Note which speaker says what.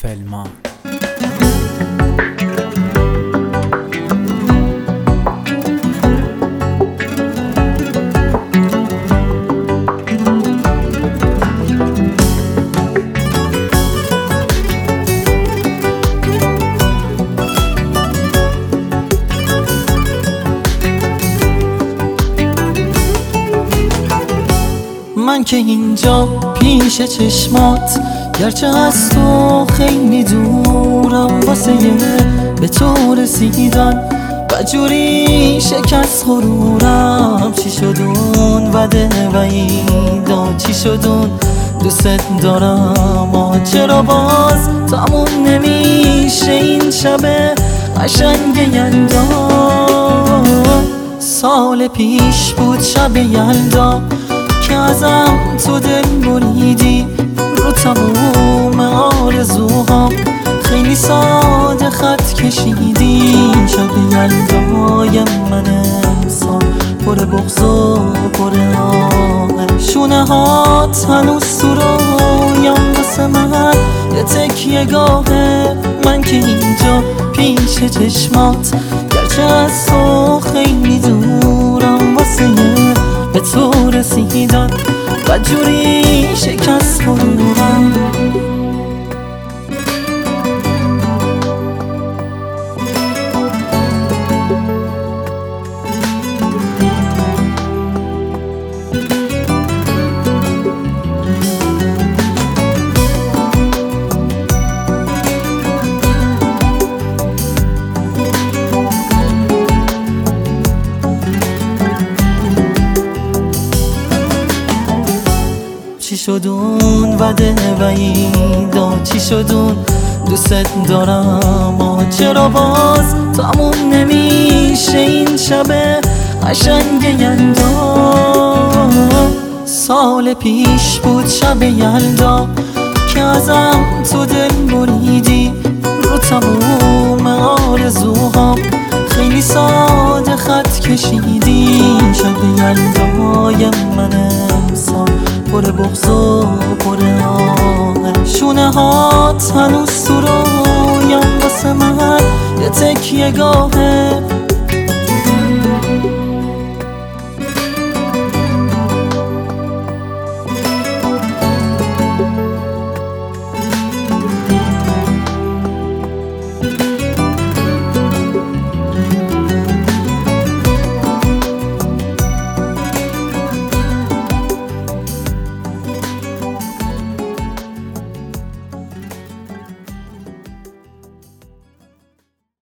Speaker 1: فلمان.
Speaker 2: من که اینجا پیش چشمات، گرچه از تو خیلی دورم، واسه به تو رسیدن بجوری شکست غرورم. چی شدون وعده و ایدا، چی شدون دوست دارم، چرا باز تموم نمیشه این شب قشنگ یلدا؟ سال پیش بود شب یلدا که ازم تو دل بریدی، رو تموم آرزوهام خیلی ساده خط کشیدی. شب یلدای من امسال پر بغض و پر آه، شونه هات هنوز تو رویم، واسه من یه تکیه گاهه. من که اینجا پیش چشمات، گرچه از تو خیلی دورم، واسه به تو رسیدن بدجوری شکست غرورم. چی شدون وعده و ایدا، چی شدون دوست دارم، چرا باز تموم نمیشه این شب قشنگ یلدا؟ سال پیش بود شب یلدا که ازم تو دل بریدی، رو تموم آرزوهام خیلی ساده خط کشیدی. شب یلدای من امسال پر بغض و پر آه، شونه هات هنوز تو رویم، واسه من یه تکیه گاهه.